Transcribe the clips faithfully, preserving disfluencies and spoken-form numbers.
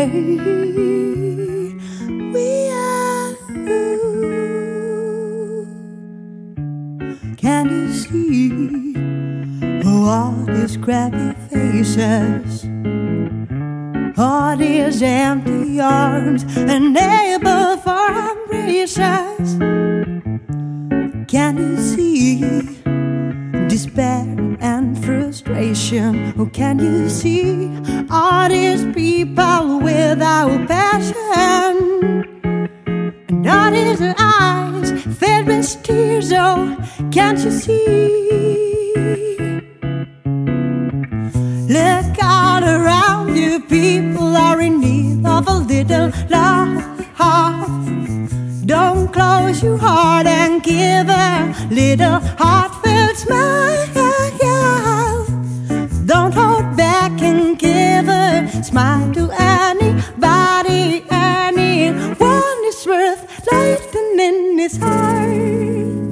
we are. Can you see all these crabby faces, all these empty arms, unable for embraces? Can you see despair and frustration? Oh, can you see all these people without passion? And all these eyes filled with tears, oh, can't you see? Look all around you, people are in need of a little love. Don't close your heart and give a little heartfelt smile. Don't hold back and give a smile to anybody. Anyone is worth lightening his heart.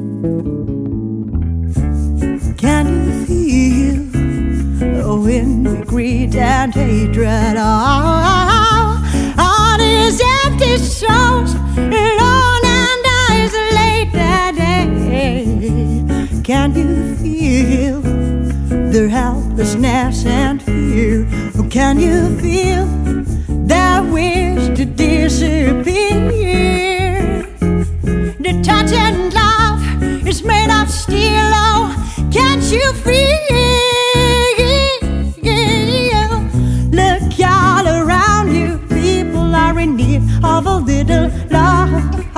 Can you feel the wind, greed and hatred? Oh, all these empty souls, alone and isolated. Can you feel their helplessness and fear? Or can you feel their wish to disappear? The touch and love is made of steel. Oh, can't you feel? Look all around you, people are in need of a little love.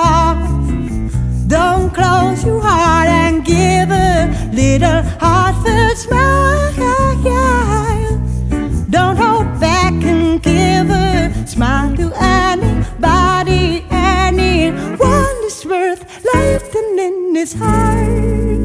Don't close your heart and give a little heartfelt smile. Don't hold back and give a smile to anybody. Anyone is worth lightening his heart.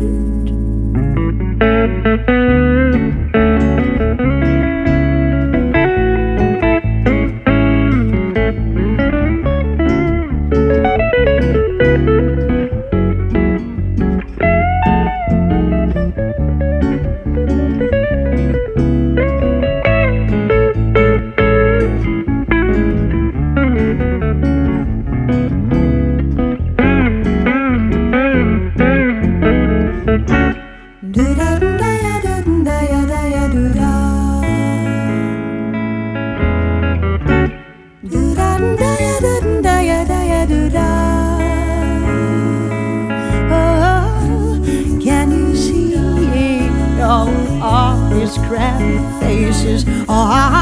Crabby faces, oh,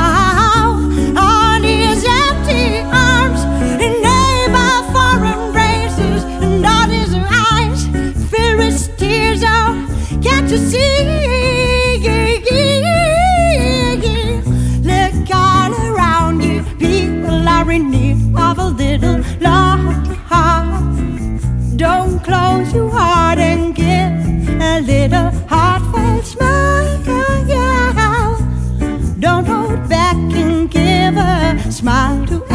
all these empty arms, enable for embraces, and all these eyes filled with tears. Oh, can't you see? Look all around you, people are in need of a little love. Don't close your heart and give a little heartfelt smile. Don't hold back and give a smile to